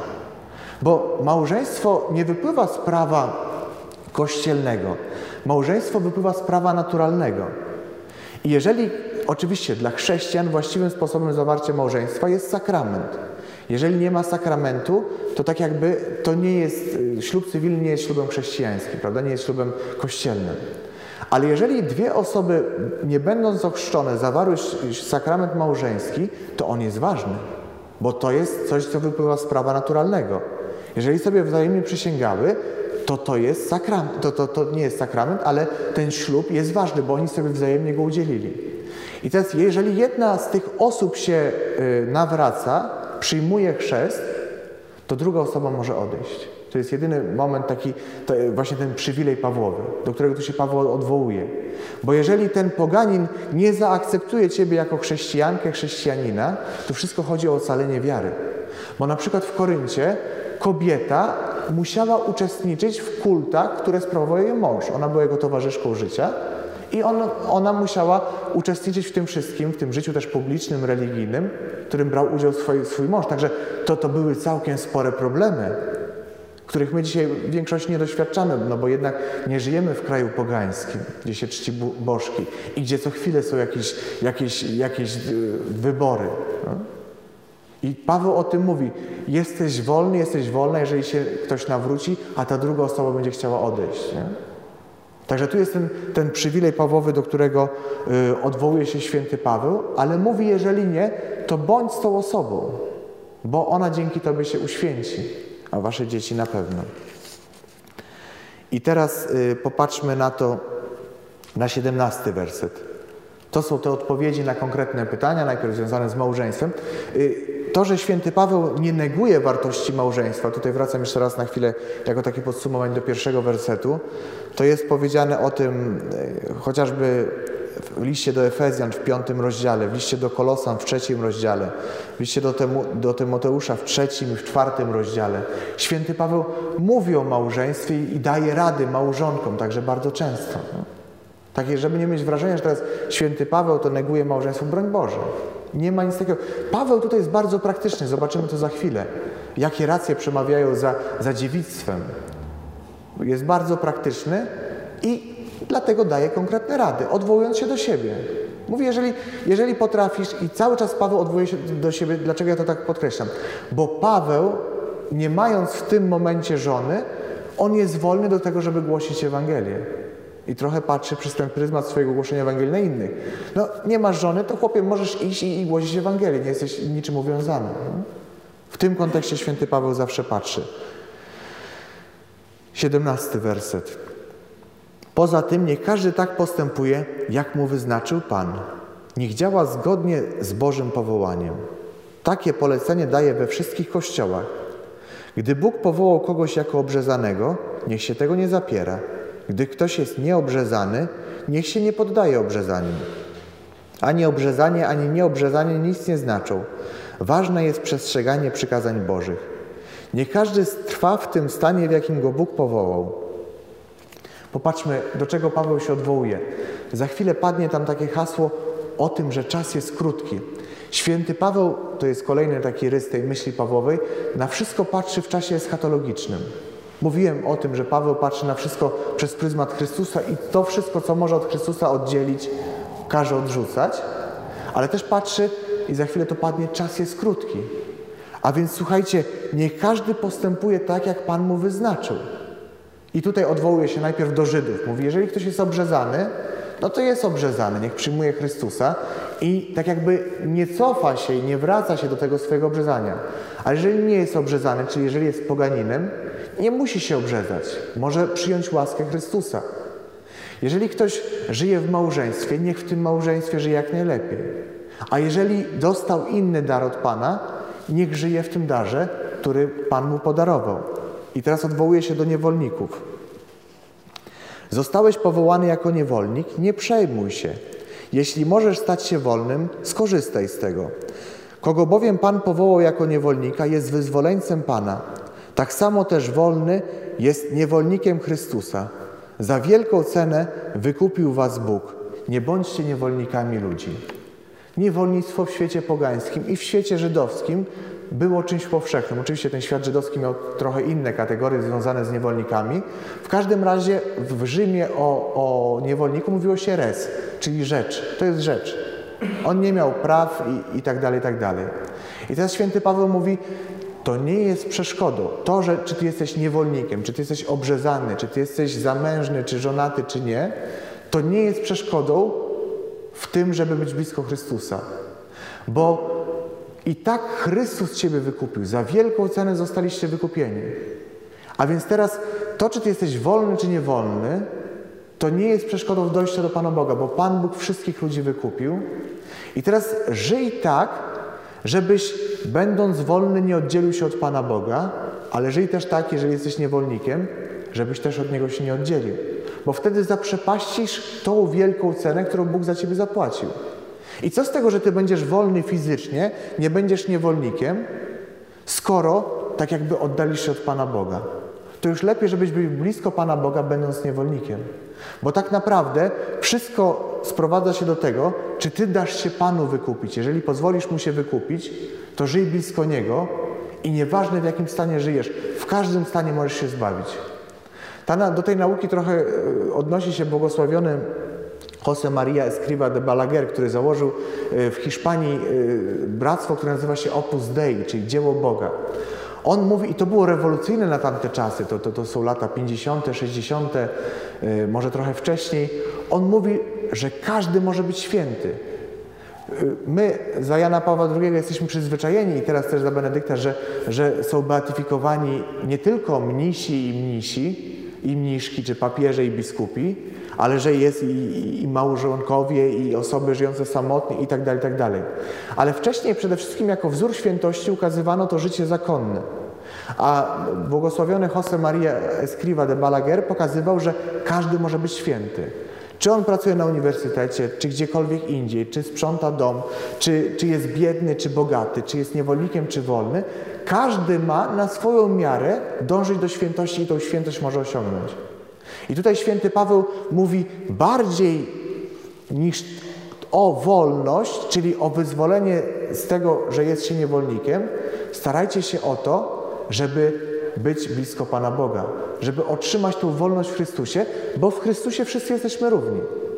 Bo małżeństwo nie wypływa z prawa kościelnego. Małżeństwo wypływa z prawa naturalnego. I jeżeli, oczywiście dla chrześcijan właściwym sposobem zawarcia małżeństwa jest sakrament. Jeżeli nie ma sakramentu, to tak jakby to nie jest, ślub cywilny nie jest ślubem chrześcijańskim, prawda? Nie jest ślubem kościelnym. Ale jeżeli dwie osoby, nie będąc ochrzczone, zawarły sakrament małżeński, to on jest ważny, bo to jest coś, co wypływa z prawa naturalnego. Jeżeli sobie wzajemnie przysięgały, to to jest sakrament, to, to, to nie jest sakrament, ale ten ślub jest ważny, bo oni sobie wzajemnie go udzielili. I teraz, jeżeli jedna z tych osób się y, nawraca, przyjmuje chrzest, to druga osoba może odejść. To jest jedyny moment taki, to właśnie ten przywilej Pawłowy, do którego tu się Paweł odwołuje. Bo jeżeli ten poganin nie zaakceptuje ciebie jako chrześcijankę, chrześcijanina, to wszystko chodzi o ocalenie wiary. Bo na przykład w Koryncie kobieta musiała uczestniczyć w kultach, które sprawował jej mąż. Ona była jego towarzyszką życia i on, ona musiała uczestniczyć w tym wszystkim, w tym życiu też publicznym, religijnym, w którym brał udział swój, swój mąż. Także to, to były całkiem spore problemy, których my dzisiaj w większości nie doświadczamy, no bo jednak nie żyjemy w kraju pogańskim, gdzie się czci bożki i gdzie co chwilę są jakieś, jakieś, jakieś wybory. No? I Paweł o tym mówi, jesteś wolny, jesteś wolna, jeżeli się ktoś nawróci, a ta druga osoba będzie chciała odejść. Nie? Także tu jest ten, ten przywilej Pawłowy, do którego y, odwołuje się święty Paweł, ale mówi, jeżeli nie, to bądź z tą osobą, bo ona dzięki tobie się uświęci, a wasze dzieci na pewno. I teraz y, popatrzmy na to, na siedemnasty werset. To są te odpowiedzi na konkretne pytania, najpierw związane z małżeństwem. Y, To, że święty Paweł nie neguje wartości małżeństwa, tutaj wracam jeszcze raz na chwilę jako takie podsumowanie do pierwszego wersetu, to jest powiedziane o tym chociażby w liście do Efezjan w piątym rozdziale, w liście do Kolosan w trzecim rozdziale, w liście do, Temu, do Tymoteusza w trzecim i w czwartym rozdziale. Święty Paweł mówi o małżeństwie i daje rady małżonkom, także bardzo często. No? Takie, żeby nie mieć wrażenia, że teraz święty Paweł to neguje małżeństwo, broń Boże. Nie ma nic takiego. Paweł tutaj jest bardzo praktyczny, zobaczymy to za chwilę. Jakie racje przemawiają za, za dziewictwem. Jest bardzo praktyczny i dlatego daje konkretne rady, odwołując się do siebie. Mówi, jeżeli, jeżeli potrafisz, i cały czas Paweł odwołuje się do siebie, dlaczego ja to tak podkreślam? Bo Paweł nie mając w tym momencie żony, on jest wolny do tego, żeby głosić Ewangelię. I trochę patrzy przez ten pryzmat swojego głoszenia Ewangelii na innych. No, nie masz żony, to chłopie, możesz iść i, i głosić Ewangelię, nie jesteś niczym uwiązany. No? W tym kontekście święty Paweł zawsze patrzy. siedemnasty werset. Poza tym niech każdy tak postępuje, jak mu wyznaczył Pan. Niech działa zgodnie z Bożym powołaniem. Takie polecenie daje we wszystkich kościołach. Gdy Bóg powołał kogoś jako obrzezanego, niech się tego nie zapiera. Gdy ktoś jest nieobrzezany, niech się nie poddaje obrzezaniu. Ani obrzezanie, ani nieobrzezanie nic nie znaczą. Ważne jest przestrzeganie przykazań Bożych. Niech każdy trwa w tym stanie, w jakim go Bóg powołał. Popatrzmy, do czego Paweł się odwołuje. Za chwilę padnie tam takie hasło o tym, że czas jest krótki. Święty Paweł, to jest kolejny taki rys tej myśli Pawłowej, na wszystko patrzy w czasie eschatologicznym. Mówiłem o tym, że Paweł patrzy na wszystko przez pryzmat Chrystusa i to wszystko, co może od Chrystusa oddzielić, każe odrzucać, ale też patrzy, i za chwilę to padnie, czas jest krótki. A więc słuchajcie, niech każdy postępuje tak, jak Pan mu wyznaczył. I tutaj odwołuje się najpierw do Żydów. Mówi, jeżeli ktoś jest obrzezany, no to jest obrzezany, niech przyjmuje Chrystusa i tak jakby nie cofa się i nie wraca się do tego swojego obrzezania. A jeżeli nie jest obrzezany, czyli jeżeli jest poganinem, nie musi się obrzezać. Może przyjąć łaskę Chrystusa. Jeżeli ktoś żyje w małżeństwie, niech w tym małżeństwie żyje jak najlepiej. A jeżeli dostał inny dar od Pana, niech żyje w tym darze, który Pan mu podarował. I teraz odwołuje się do niewolników. Zostałeś powołany jako niewolnik, nie przejmuj się. Jeśli możesz stać się wolnym, skorzystaj z tego. Kogo bowiem Pan powołał jako niewolnika, jest wyzwoleńcem Pana. Tak samo też wolny jest niewolnikiem Chrystusa. Za wielką cenę wykupił was Bóg. Nie bądźcie niewolnikami ludzi. Niewolnictwo w świecie pogańskim i w świecie żydowskim było czymś powszechnym. Oczywiście ten świat żydowski miał trochę inne kategorie związane z niewolnikami. W każdym razie w Rzymie o, o niewolniku mówiło się res, czyli rzecz. To jest rzecz. On nie miał praw i, i tak dalej, i tak dalej. I teraz święty Paweł mówi, to nie jest przeszkodą. To, że czy ty jesteś niewolnikiem, czy ty jesteś obrzezany, czy ty jesteś zamężny, czy żonaty, czy nie, to nie jest przeszkodą w tym, żeby być blisko Chrystusa. Bo i tak Chrystus ciebie wykupił. Za wielką cenę zostaliście wykupieni. A więc teraz to, czy ty jesteś wolny, czy niewolny, to nie jest przeszkodą w dojściu do Pana Boga, bo Pan Bóg wszystkich ludzi wykupił. I teraz żyj tak, żebyś, będąc wolny, nie oddzielił się od Pana Boga, ale żyj też tak, jeżeli jesteś niewolnikiem, żebyś też od Niego się nie oddzielił. Bo wtedy zaprzepaścisz tą wielką cenę, którą Bóg za ciebie zapłacił. I co z tego, że ty będziesz wolny fizycznie, nie będziesz niewolnikiem, skoro tak jakby oddalisz się od Pana Boga? To już lepiej, żebyś był blisko Pana Boga, będąc niewolnikiem. Bo tak naprawdę wszystko sprowadza się do tego, czy ty dasz się Panu wykupić. Jeżeli pozwolisz Mu się wykupić, to żyj blisko Niego i nieważne w jakim stanie żyjesz, w każdym stanie możesz się zbawić. Ta, do tej nauki trochę odnosi się błogosławiony José María Escrivá de Balaguer, który założył w Hiszpanii bractwo, które nazywa się Opus Dei, czyli dzieło Boga. On mówi, i to było rewolucyjne na tamte czasy, to, to, to są lata pięćdziesiąte, sześćdziesiąte, może trochę wcześniej. On mówi, że każdy może być święty. My za Jana Pawła drugiego jesteśmy przyzwyczajeni i teraz też za Benedykta, że, że są beatyfikowani nie tylko mnisi i mnisi, i mniszki, czy papieże i biskupi, ale że jest i, i, i małżonkowie, i osoby żyjące samotnie i tak dalej, i tak dalej. Ale wcześniej przede wszystkim jako wzór świętości ukazywano to życie zakonne. A błogosławiony José María Escrivá de Balaguer pokazywał, że każdy może być święty. Czy on pracuje na uniwersytecie, czy gdziekolwiek indziej, czy sprząta dom, czy, czy jest biedny, czy bogaty, czy jest niewolnikiem, czy wolny, każdy ma na swoją miarę dążyć do świętości i tą świętość może osiągnąć. I tutaj święty Paweł mówi bardziej niż o wolność, czyli o wyzwolenie z tego, że jest się niewolnikiem, starajcie się o to, żeby być blisko Pana Boga, żeby otrzymać tą wolność w Chrystusie, bo w Chrystusie wszyscy jesteśmy równi.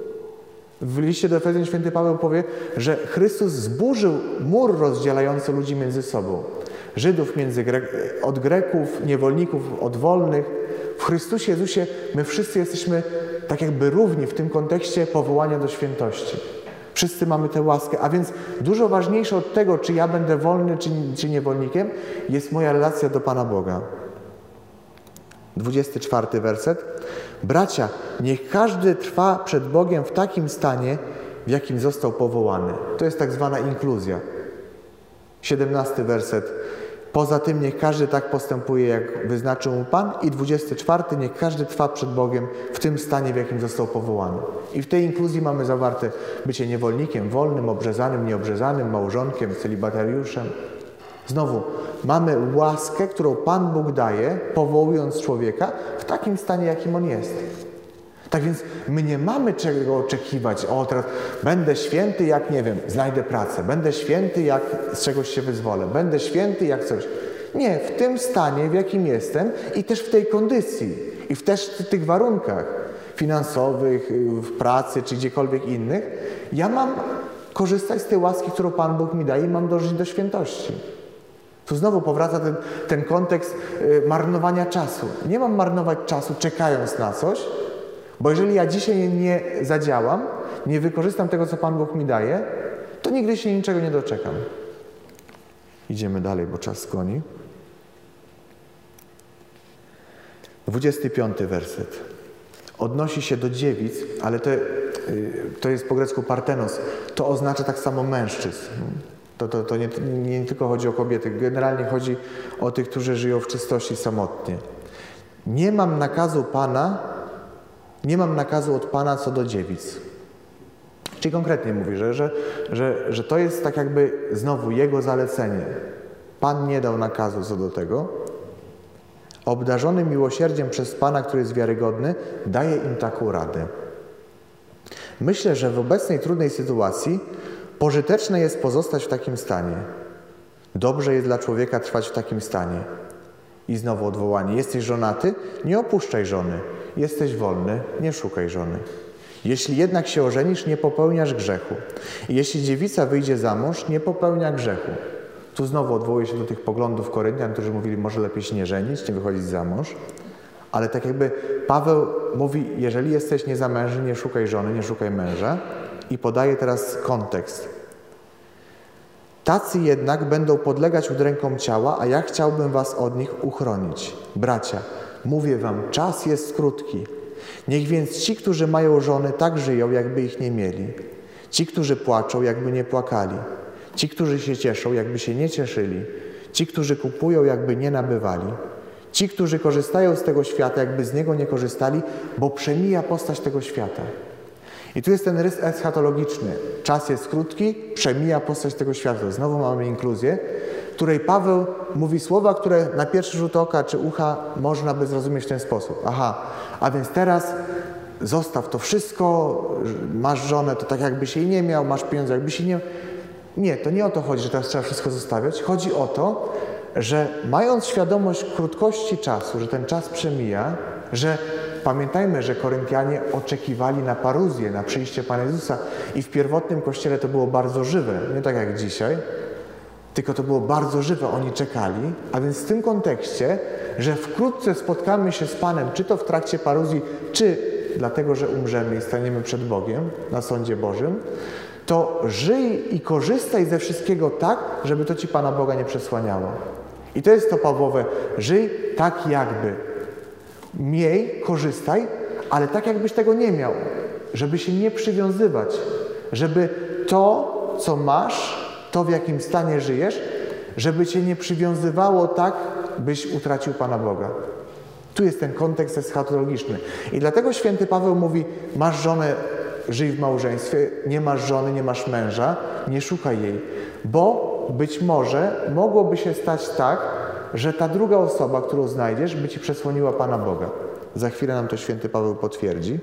W liście do Efezjan święty Paweł powie, że Chrystus zburzył mur rozdzielający ludzi między sobą. Żydów między Gre od Greków, niewolników od wolnych. W Chrystusie Jezusie my wszyscy jesteśmy tak jakby równi w tym kontekście powołania do świętości. Wszyscy mamy tę łaskę, a więc dużo ważniejsze od tego, czy ja będę wolny, czy, czy niewolnikiem, jest moja relacja do Pana Boga. dwudziesty czwarty werset. Bracia, niech każdy trwa przed Bogiem w takim stanie, w jakim został powołany. To jest tak zwana inkluzja. siedemnasty werset. Poza tym niech każdy tak postępuje, jak wyznaczył mu Pan. I dwudziesty czwarty. Niech każdy trwa przed Bogiem w tym stanie, w jakim został powołany. I w tej inkluzji mamy zawarte bycie niewolnikiem, wolnym, obrzezanym, nieobrzezanym, małżonkiem, celibatariuszem. Znowu, mamy łaskę, którą Pan Bóg daje, powołując człowieka w takim stanie, jakim on jest. Tak więc my nie mamy czego oczekiwać. O, teraz będę święty, jak, nie wiem, znajdę pracę. Będę święty, jak z czegoś się wyzwolę. Będę święty, jak coś. Nie, w tym stanie, w jakim jestem i też w tej kondycji. I w też w tych warunkach finansowych, w pracy, czy gdziekolwiek innych. Ja mam korzystać z tej łaski, którą Pan Bóg mi daje i mam dążyć do świętości. Tu znowu powraca ten, ten kontekst y, marnowania czasu. Nie mam marnować czasu czekając na coś, bo jeżeli ja dzisiaj nie zadziałam, nie wykorzystam tego, co Pan Bóg mi daje, to nigdy się niczego nie doczekam. Idziemy dalej, bo czas goni. dwudziesty piąty werset. Odnosi się do dziewic, ale to, to jest po grecku partenos. To oznacza tak samo mężczyzn. To, to, to nie, nie tylko chodzi o kobiety. Generalnie chodzi o tych, którzy żyją w czystości samotnie. Nie mam nakazu Pana, nie mam nakazu od Pana co do dziewic. Czyli konkretnie mówi, że, że, że, że to jest tak jakby znowu Jego zalecenie. Pan nie dał nakazu co do tego. Obdarzony miłosierdziem przez Pana, który jest wiarygodny, daje im taką radę. Myślę, że w obecnej trudnej sytuacji pożyteczne jest pozostać w takim stanie. Dobrze jest dla człowieka trwać w takim stanie. I znowu odwołanie. Jesteś żonaty? Nie opuszczaj żony. Jesteś wolny? Nie szukaj żony. Jeśli jednak się ożenisz, nie popełniasz grzechu. I jeśli dziewica wyjdzie za mąż, nie popełnia grzechu. Tu znowu odwołuje się do tych poglądów Koryntian, którzy mówili, może lepiej się nie żenić, nie wychodzić za mąż. Ale tak jakby Paweł mówi, jeżeli jesteś niezamężny, nie szukaj żony, nie szukaj męża. I podaje teraz kontekst. Tacy jednak będą podlegać udrękom ciała, a ja chciałbym was od nich uchronić. Bracia, mówię wam, czas jest krótki. Niech więc ci, którzy mają żony, tak żyją, jakby ich nie mieli. Ci, którzy płaczą, jakby nie płakali. Ci, którzy się cieszą, jakby się nie cieszyli. Ci, którzy kupują, jakby nie nabywali. Ci, którzy korzystają z tego świata, jakby z niego nie korzystali, bo przemija postać tego świata. I tu jest ten rys eschatologiczny. Czas jest krótki, przemija postać tego świata. Znowu mamy inkluzję, w której Paweł mówi słowa, które na pierwszy rzut oka czy ucha można by zrozumieć w ten sposób. Aha, a więc teraz zostaw to wszystko, masz żonę, to tak jakbyś jej nie miał, masz pieniądze, jakbyś jej nie miał. Nie, to nie o to chodzi, że teraz trzeba wszystko zostawiać. Chodzi o to, że mając świadomość krótkości czasu, że ten czas przemija, że pamiętajmy, że Koryntianie oczekiwali na paruzję, na przyjście Pana Jezusa i w pierwotnym Kościele to było bardzo żywe, nie tak jak dzisiaj, tylko to było bardzo żywe, oni czekali, a więc w tym kontekście, że wkrótce spotkamy się z Panem, czy to w trakcie paruzji, czy dlatego, że umrzemy i staniemy przed Bogiem na sądzie Bożym, to żyj i korzystaj ze wszystkiego tak, żeby to Ci Pana Boga nie przesłaniało. I to jest to Pawłowe, żyj tak jakby. Miej, korzystaj, ale tak jakbyś tego nie miał, żeby się nie przywiązywać, żeby to, co masz, to w jakim stanie żyjesz, żeby Cię nie przywiązywało tak, byś utracił Pana Boga. Tu jest ten kontekst eschatologiczny. I dlatego święty Paweł mówi, masz żonę, żyj w małżeństwie, nie masz żony, nie masz męża, nie szukaj jej, bo być może mogłoby się stać tak, że ta druga osoba, którą znajdziesz, by Ci przesłoniła Pana Boga. Za chwilę nam to święty Paweł potwierdzi.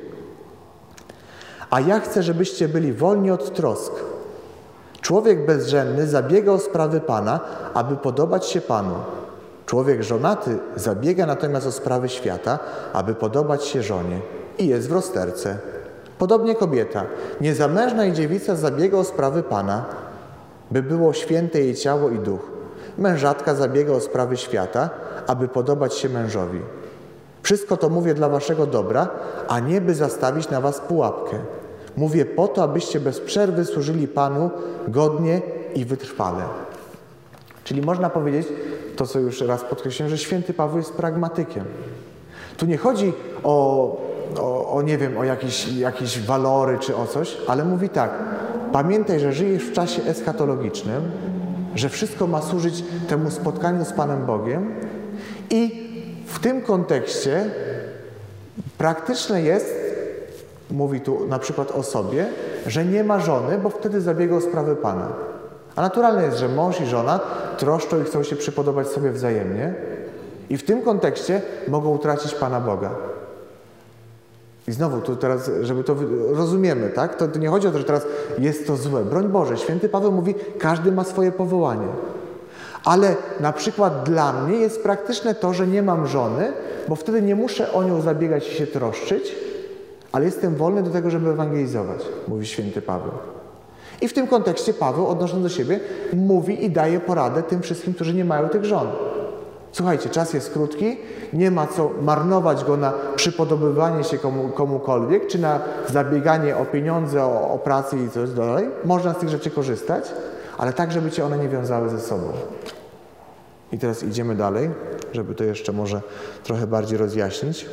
A ja chcę, żebyście byli wolni od trosk. Człowiek bezżenny zabiega o sprawy Pana, aby podobać się Panu. Człowiek żonaty zabiega natomiast o sprawy świata, aby podobać się żonie i jest w rozterce. Podobnie kobieta, niezamężna i dziewica zabiega o sprawy Pana, by było święte jej ciało i duch. Mężatka zabiega o sprawy świata, aby podobać się mężowi. Wszystko to mówię dla waszego dobra, a nie by zastawić na was pułapkę. Mówię po to, abyście bez przerwy służyli Panu godnie i wytrwale. Czyli można powiedzieć, to co już raz podkreśliłem, że święty Paweł jest pragmatykiem. Tu nie chodzi o, o, o nie wiem, o jakieś, jakieś walory czy o coś, ale mówi tak, pamiętaj, że żyjesz w czasie eschatologicznym, że wszystko ma służyć temu spotkaniu z Panem Bogiem i w tym kontekście praktyczne jest, mówi tu na przykład o sobie, że nie ma żony, bo wtedy zabiega o sprawy Pana. A naturalne jest, że mąż i żona troszczą i chcą się przypodobać sobie wzajemnie i w tym kontekście mogą utracić Pana Boga. I znowu, tu teraz, żeby to rozumiemy, tak? To, to nie chodzi o to, że teraz jest to złe. Broń Boże, święty Paweł mówi, każdy ma swoje powołanie. Ale na przykład dla mnie jest praktyczne to, że nie mam żony, bo wtedy nie muszę o nią zabiegać i się troszczyć, ale jestem wolny do tego, żeby ewangelizować, mówi święty Paweł. I w tym kontekście Paweł, odnosząc do siebie, mówi i daje poradę tym wszystkim, którzy nie mają tych żon. Słuchajcie, czas jest krótki, nie ma co marnować go na przypodobywanie się komu, komukolwiek, czy na zabieganie o pieniądze, o, o pracę i coś dalej. Można z tych rzeczy korzystać, ale tak, żeby cię one nie wiązały ze sobą. I teraz idziemy dalej, żeby to jeszcze może trochę bardziej rozjaśnić.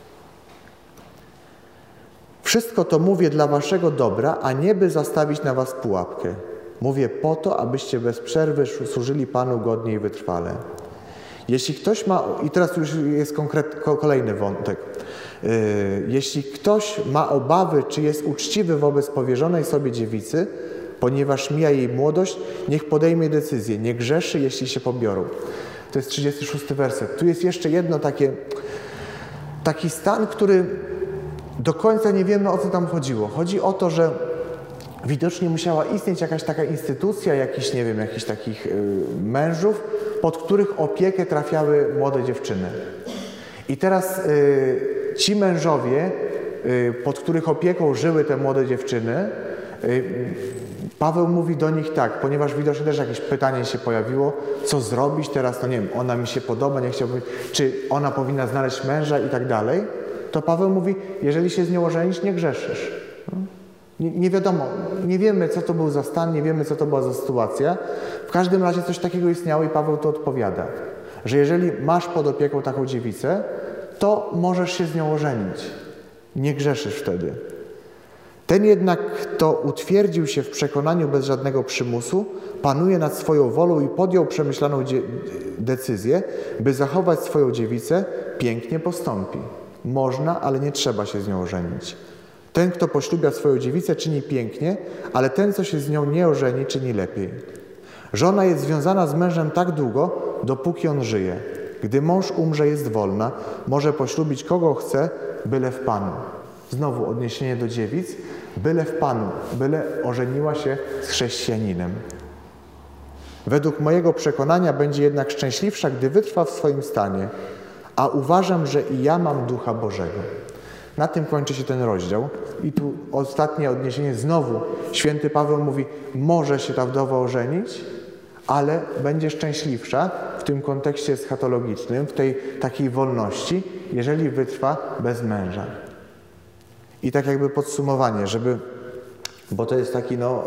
Wszystko to mówię dla waszego dobra, a nie by zastawić na was pułapkę. Mówię po to, abyście bez przerwy służyli Panu godnie i wytrwale. Jeśli ktoś ma, i teraz już jest konkret, kolejny wątek. Yy, jeśli ktoś ma obawy, czy jest uczciwy wobec powierzonej sobie dziewicy, ponieważ mija jej młodość, niech podejmie decyzję, nie grzeszy, jeśli się pobiorą. To jest trzydziesty szósty werset. Tu jest jeszcze jedno takie, taki stan, który do końca nie wiemy, o co tam chodziło. Chodzi o to, że widocznie musiała istnieć jakaś taka instytucja, jakiś, nie wiem, jakichś takich y, mężów, pod których opiekę trafiały młode dziewczyny. I teraz y, ci mężowie, y, pod których opieką żyły te młode dziewczyny, y, Paweł mówi do nich tak, ponieważ widocznie też jakieś pytanie się pojawiło, co zrobić teraz, no nie wiem, ona mi się podoba, nie chciałbym, czy ona powinna znaleźć męża i tak dalej, to Paweł mówi, jeżeli się z nią ożenisz, nie grzeszysz. Nie, nie wiadomo, nie wiemy, co to był za stan, nie wiemy, co to była za sytuacja. W każdym razie coś takiego istniało i Paweł to odpowiada, że jeżeli masz pod opieką taką dziewicę, to możesz się z nią ożenić. Nie grzeszysz wtedy. Ten jednak, kto utwierdził się w przekonaniu bez żadnego przymusu, panuje nad swoją wolą i podjął przemyślaną decyzję, by zachować swoją dziewicę, pięknie postąpi. Można, ale nie trzeba się z nią ożenić. Ten, kto poślubia swoją dziewicę, czyni pięknie, ale ten, co się z nią nie ożeni, czyni lepiej. Żona jest związana z mężem tak długo, dopóki on żyje. Gdy mąż umrze, jest wolna, może poślubić kogo chce, byle w Panu. Znowu odniesienie do dziewic, byle w Panu, byle ożeniła się z chrześcijaninem. Według mojego przekonania będzie jednak szczęśliwsza, gdy wytrwa w swoim stanie, a uważam, że i ja mam Ducha Bożego. Na tym kończy się ten rozdział. I tu ostatnie odniesienie znowu. Święty Paweł mówi, może się ta wdowa ożenić, ale będzie szczęśliwsza w tym kontekście eschatologicznym, w tej takiej wolności, jeżeli wytrwa bez męża. I tak jakby podsumowanie, żeby, bo to jest taki no,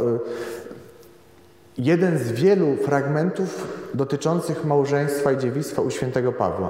jeden z wielu fragmentów dotyczących małżeństwa i dziewictwa u świętego Pawła.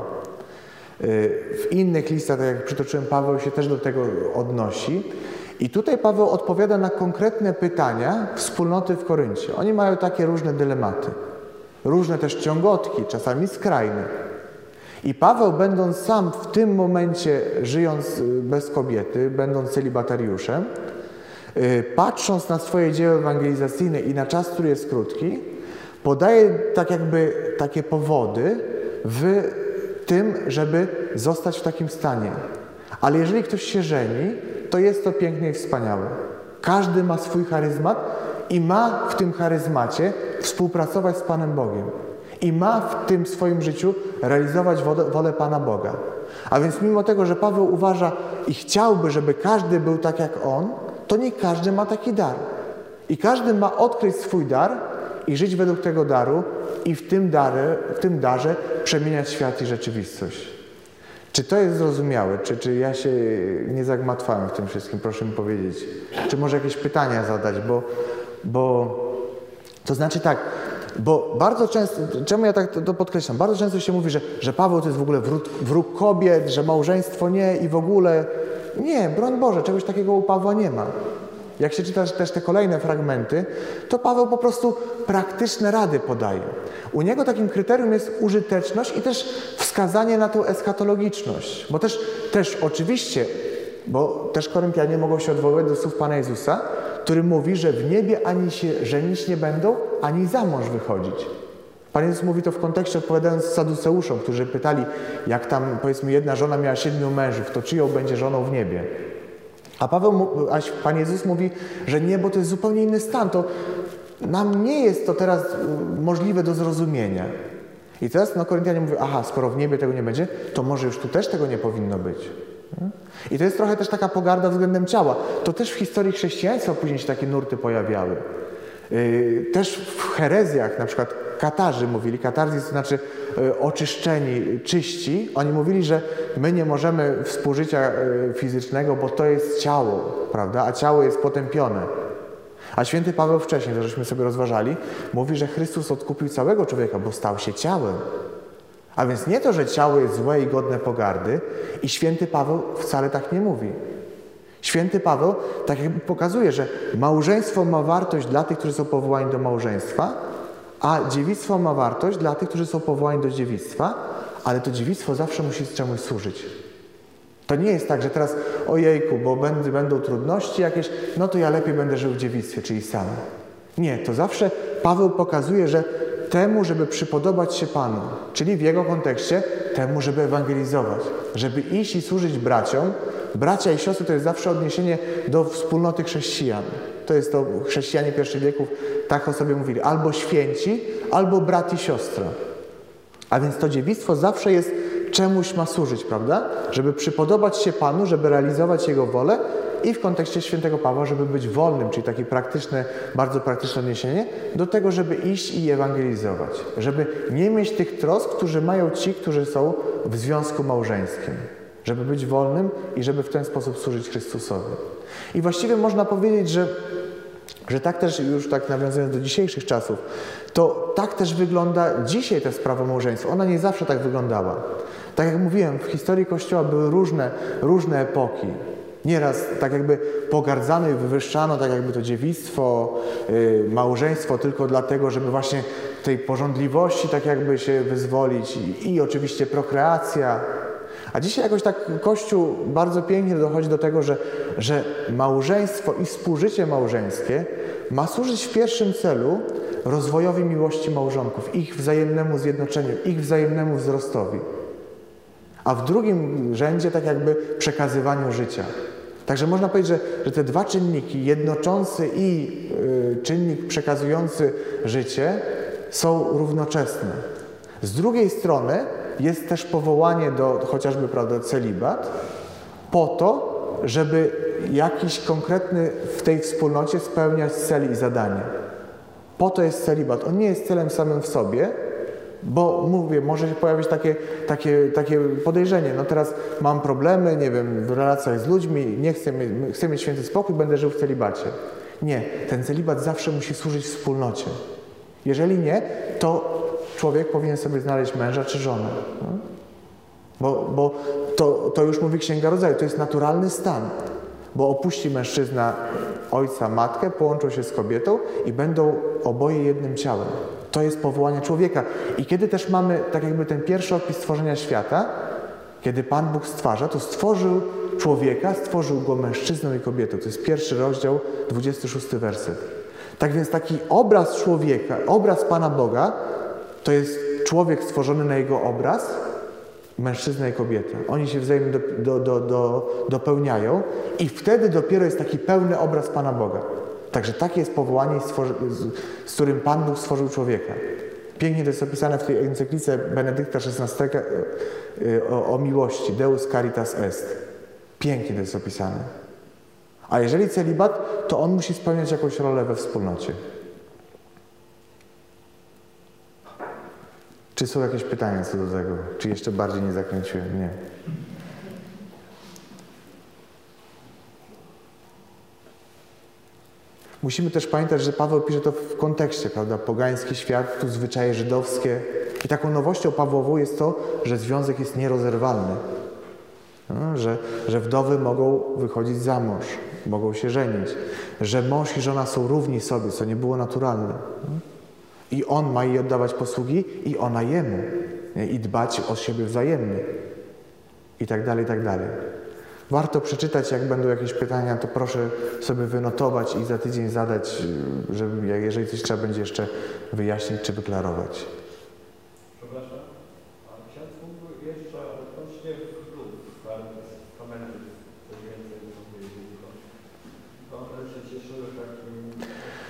W innych listach, tak jak przytoczyłem, Paweł się też do tego odnosi. I tutaj Paweł odpowiada na konkretne pytania wspólnoty w Koryncie. Oni mają takie różne dylematy, różne też ciągotki, czasami skrajne. I Paweł, będąc sam w tym momencie, żyjąc bez kobiety, będąc celibatariuszem, patrząc na swoje dzieło ewangelizacyjne i na czas, który jest krótki, podaje tak jakby takie powody w tym, żeby zostać w takim stanie. Ale jeżeli ktoś się żeni, to jest to piękne i wspaniałe. Każdy ma swój charyzmat i ma w tym charyzmacie współpracować z Panem Bogiem. I ma w tym swoim życiu realizować wolę Pana Boga. A więc mimo tego, że Paweł uważa i chciałby, żeby każdy był tak jak on, to nie każdy ma taki dar. I każdy ma odkryć swój dar i żyć według tego daru i w tym, darze, w tym darze przemieniać świat i rzeczywistość. Czy to jest zrozumiałe? Czy, czy ja się nie zagmatwałem w tym wszystkim? Proszę mi powiedzieć. Czy może jakieś pytania zadać? Bo, bo to znaczy tak, bo bardzo często, czemu ja tak to, to podkreślam, bardzo często się mówi, że, że Paweł to jest w ogóle wróg, wróg kobiet, że małżeństwo nie i w ogóle nie, broń Boże, czegoś takiego u Pawła nie ma. Jak się czyta też te kolejne fragmenty, to Paweł po prostu praktyczne rady podaje. U niego takim kryterium jest użyteczność i też wskazanie na tą eschatologiczność. Bo też, też oczywiście, bo też Koryntianie mogą się odwoływać do słów Pana Jezusa, który mówi, że w niebie ani się żenić nie będą, ani za mąż wychodzić. Pan Jezus mówi to w kontekście, odpowiadając saduceuszom, którzy pytali, jak tam powiedzmy jedna żona miała siedmiu mężów, to czyją będzie żoną w niebie? A Paweł, a Pan Jezus mówi, że niebo to jest zupełnie inny stan. To nam nie jest to teraz możliwe do zrozumienia. I teraz no, Koryntianie mówią, aha, skoro w niebie tego nie będzie, to może już tu też tego nie powinno być. I to jest trochę też taka pogarda względem ciała. To też w historii chrześcijaństwa później się takie nurty pojawiały. Yy, też w herezjach, na przykład katarzy mówili, katarzis to znaczy yy, oczyszczeni, czyści. Oni mówili, że my nie możemy współżycia yy, fizycznego, bo to jest ciało, prawda? A ciało jest potępione. A święty Paweł wcześniej, to żeśmy sobie rozważali, mówi, że Chrystus odkupił całego człowieka, bo stał się ciałem. A więc nie to, że ciało jest złe i godne pogardy i święty Paweł wcale tak nie mówi. Święty Paweł tak jakby pokazuje, że małżeństwo ma wartość dla tych, którzy są powołani do małżeństwa, a dziewictwo ma wartość dla tych, którzy są powołani do dziewictwa, ale to dziewictwo zawsze musi czemuś służyć. To nie jest tak, że teraz ojejku, bo będą, będą trudności jakieś, no to ja lepiej będę żył w dziewictwie, czyli sam. Nie, to zawsze Paweł pokazuje, że temu, żeby przypodobać się Panu, czyli w jego kontekście temu, żeby ewangelizować, żeby iść i służyć braciom. Bracia i siostry to jest zawsze odniesienie do wspólnoty chrześcijan. To jest to, chrześcijanie pierwszych wieków tak o sobie mówili, albo święci, albo brat i siostra. A więc to dziewictwo zawsze jest, czemuś ma służyć, prawda? Żeby przypodobać się Panu, żeby realizować Jego wolę i w kontekście świętego Pawła, żeby być wolnym, czyli takie praktyczne, bardzo praktyczne odniesienie do tego, żeby iść i ewangelizować. Żeby nie mieć tych trosk, którzy mają ci, którzy są w związku małżeńskim. Żeby być wolnym i żeby w ten sposób służyć Chrystusowi. I właściwie można powiedzieć, że, że tak też, już tak nawiązując do dzisiejszych czasów, to tak też wygląda dzisiaj ta sprawa małżeństwa. Ona nie zawsze tak wyglądała. Tak jak mówiłem, w historii Kościoła były różne, różne epoki. Nieraz tak jakby pogardzano i wywyższano tak jakby to dziewictwo, yy, małżeństwo tylko dlatego, żeby właśnie tej pożądliwości tak jakby się wyzwolić i, i oczywiście prokreacja. A dzisiaj jakoś tak Kościół bardzo pięknie dochodzi do tego, że, że małżeństwo i współżycie małżeńskie ma służyć w pierwszym celu rozwojowi miłości małżonków, ich wzajemnemu zjednoczeniu, ich wzajemnemu wzrostowi. A w drugim rzędzie tak jakby przekazywaniu życia. Także można powiedzieć, że, że te dwa czynniki, jednoczący i y, czynnik przekazujący życie, są równoczesne. Z drugiej strony jest też powołanie do chociażby, prawda, celibat po to, żeby jakiś konkretny w tej wspólnocie spełniać cel i zadanie. Po to jest celibat. On nie jest celem samym w sobie, bo mówię, może się pojawić takie, takie, takie podejrzenie, no teraz mam problemy, nie wiem, w relacjach z ludźmi, nie chcę, chcę mieć święty spokój, będę żył w celibacie. Nie, ten celibat zawsze musi służyć wspólnocie. Jeżeli nie, to człowiek powinien sobie znaleźć męża czy żonę. No? Bo, bo to, to już mówi Księga Rodzaju, to jest naturalny stan. Bo opuści mężczyzna ojca, matkę, połączą się z kobietą i będą oboje jednym ciałem. To jest powołanie człowieka. I kiedy też mamy tak jakby ten pierwszy opis stworzenia świata, kiedy Pan Bóg stwarza, to stworzył człowieka, stworzył go mężczyzną i kobietą. To jest pierwszy rozdział, dwudziesty szósty werset. Tak więc taki obraz człowieka, obraz Pana Boga, to jest człowiek stworzony na jego obraz, mężczyzna i kobieta. Oni się wzajemnie do, do, do, do, dopełniają i wtedy dopiero jest taki pełny obraz Pana Boga. Także takie jest powołanie, z, z którym Pan Bóg stworzył człowieka. Pięknie to jest opisane w tej encyklice Benedykta szesnastego o, o miłości, Deus Caritas Est. Pięknie to jest opisane. A jeżeli celibat, to on musi spełniać jakąś rolę we wspólnocie. Czy są jakieś pytania co do tego? Czy jeszcze bardziej nie zakręciłem? Nie. Musimy też pamiętać, że Paweł pisze to w kontekście, prawda? Pogański świat, tu zwyczaje żydowskie. I taką nowością Pawłową jest to, że związek jest nierozerwalny. No, że, że wdowy mogą wychodzić za mąż, mogą się żenić. Że mąż i żona są równi sobie, co nie było naturalne. I on ma jej oddawać posługi, i ona jemu. Nie? I dbać o siebie wzajemnie. I tak dalej, i tak dalej. Warto przeczytać, jak będą jakieś pytania, to proszę sobie wynotować i za tydzień zadać, żeby, jeżeli coś trzeba będzie jeszcze wyjaśnić czy wyklarować. Przepraszam, a ksiądz mógłby jeszcze odnośnie wdów, komendy, coś więcej powiedzieć, bo one się cieszyły takim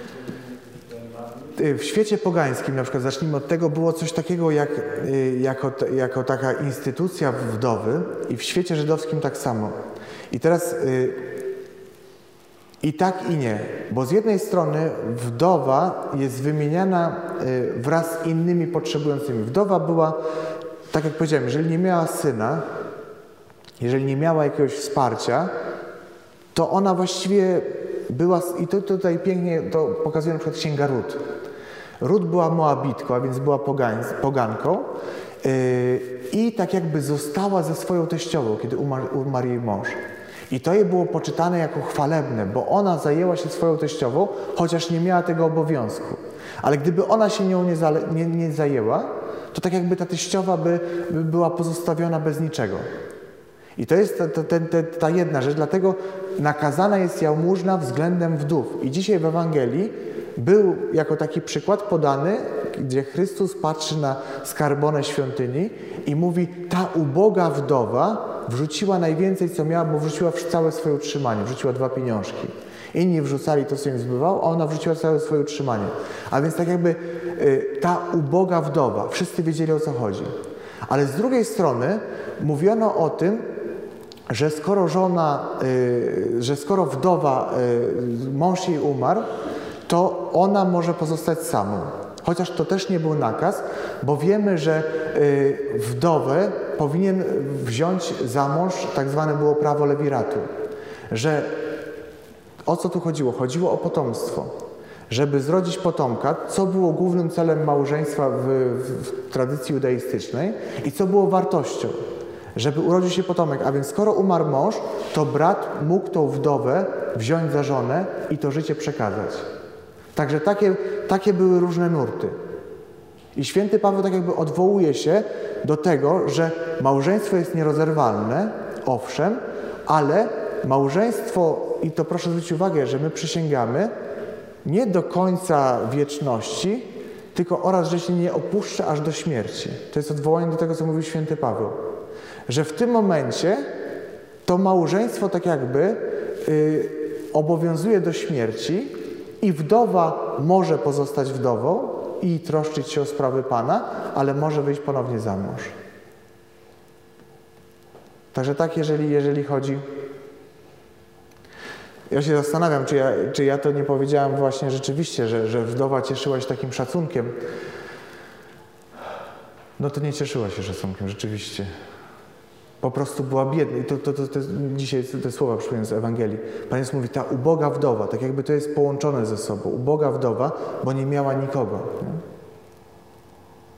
w świecie pogańskim, na przykład zacznijmy od tego, było coś takiego jak, jako, jako taka instytucja wdowy i w świecie żydowskim tak samo. I teraz i tak i nie, bo z jednej strony wdowa jest wymieniana wraz z innymi potrzebującymi. Wdowa była, tak jak powiedziałem, jeżeli nie miała syna, jeżeli nie miała jakiegoś wsparcia, to ona właściwie była, i to tutaj pięknie to pokazuje na przykład Księga Rut. Rut była Moabitką, a więc była pogań, poganką yy, i tak jakby została ze swoją teściową, kiedy umarł, umarł jej mąż. I to jej było poczytane jako chwalebne, bo ona zajęła się swoją teściową, chociaż nie miała tego obowiązku. Ale gdyby ona się nią nie, zale, nie, nie zajęła, to tak jakby ta teściowa by, by była pozostawiona bez niczego. I to jest ta, ta, ta, ta jedna rzecz, dlatego nakazana jest jałmużna względem wdów. I dzisiaj w Ewangelii był jako taki przykład podany, gdzie Chrystus patrzy na skarbonę świątyni i mówi, ta uboga wdowa wrzuciła najwięcej, co miała, bo wrzuciła całe swoje utrzymanie, wrzuciła dwa pieniążki. Inni wrzucali to, co im zbywało, a ona wrzuciła całe swoje utrzymanie. A więc tak jakby y, ta uboga wdowa, wszyscy wiedzieli, o co chodzi. Ale z drugiej strony mówiono o tym, że skoro żona, y, że skoro wdowa, y, mąż jej umarł, to ona może pozostać samą. Chociaż to też nie był nakaz, bo wiemy, że y, wdowę powinien wziąć za mąż, tak zwane było prawo lewiratu. Że o co tu chodziło? Chodziło o potomstwo. Żeby zrodzić potomka, co było głównym celem małżeństwa w, w, w tradycji judaistycznej i co było wartością. Żeby urodził się potomek, a więc skoro umarł mąż, to brat mógł tą wdowę wziąć za żonę i to życie przekazać. Także takie, takie były różne nurty. I święty Paweł tak jakby odwołuje się do tego, że małżeństwo jest nierozerwalne, owszem, ale małżeństwo, i to proszę zwrócić uwagę, że my przysięgamy nie do końca wieczności, tylko oraz, że się nie opuszcza aż do śmierci. To jest odwołanie do tego, co mówił święty Paweł. Że w tym momencie to małżeństwo tak jakby yy, obowiązuje do śmierci i wdowa może pozostać wdową i troszczyć się o sprawy Pana, ale może wyjść ponownie za mąż. Także tak, jeżeli, jeżeli chodzi... Ja się zastanawiam, czy ja, czy ja to nie powiedziałem właśnie rzeczywiście, że, że wdowa cieszyła się takim szacunkiem. No to nie cieszyła się szacunkiem, rzeczywiście. Po prostu była biedna. I to, to, to, to dzisiaj te słowa przypomnę z Ewangelii. Pan Jezus mówi, ta uboga wdowa, tak jakby to jest połączone ze sobą. Uboga wdowa, bo nie miała nikogo. Nie?